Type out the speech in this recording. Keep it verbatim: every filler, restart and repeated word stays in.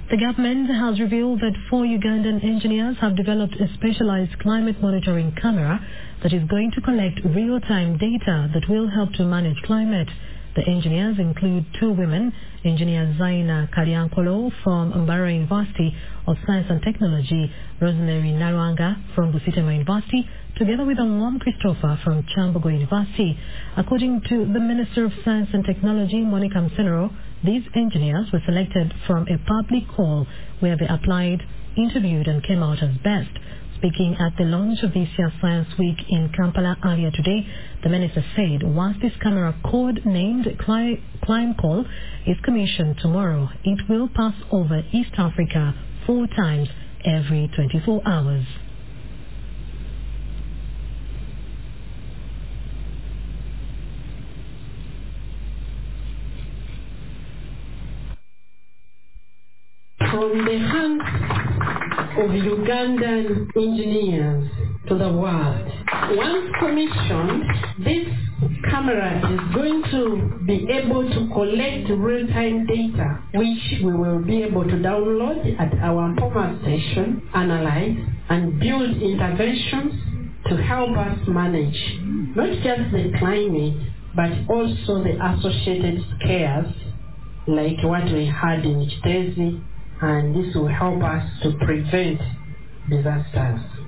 The government has revealed that four Ugandan engineers have developed a specialized climate monitoring camera that is going to collect real-time data that will help to manage climate. The engineers include two women, Engineer Zaina Kaliankolo from Mbara University of Science and Technology, Rosemary Narwanga from Busitema University, together with Angom Christopher from Chambogo University. According to the Minister of Science and Technology, Monica Msenero, these engineers were selected from a public call where they applied, interviewed and came out as best. Speaking at the launch of this year's Science Week in Kampala earlier today, the minister said once this camera code-named ClimeCall is commissioned tomorrow, it will pass over East Africa four times every twenty-four hours. From the hands of Ugandan engineers to the world. Once commissioned, this camera is going to be able to collect real-time data, which we will be able to download at our former station, analyze, and build interventions to help us manage not just the climate, but also the associated scares, like what we had in Chitezi, and this will help us to prevent disasters.